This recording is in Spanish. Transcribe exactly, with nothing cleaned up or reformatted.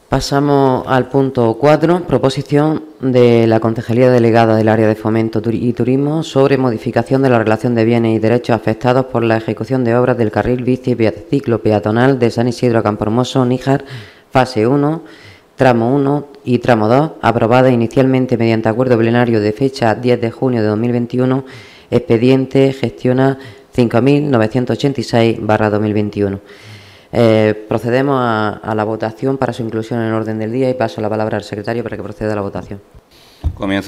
Pasamos al punto cuatro, proposición de la Concejalía Delegada del Área de Fomento y Turismo sobre modificación de la relación de bienes y derechos afectados por la ejecución de obras del carril bici y ciclo peatonal de San Isidro a Campohermoso, Níjar, fase uno, tramo uno y tramo dos, aprobada inicialmente mediante acuerdo plenario de fecha diez de junio de dos mil veintiuno, expediente gestiona cinco mil novecientos ochenta y seis barra dos mil veintiuno. Eh, procedemos a, a la votación para su inclusión en el orden del día y paso la palabra al secretario para que proceda a la votación. Comienzo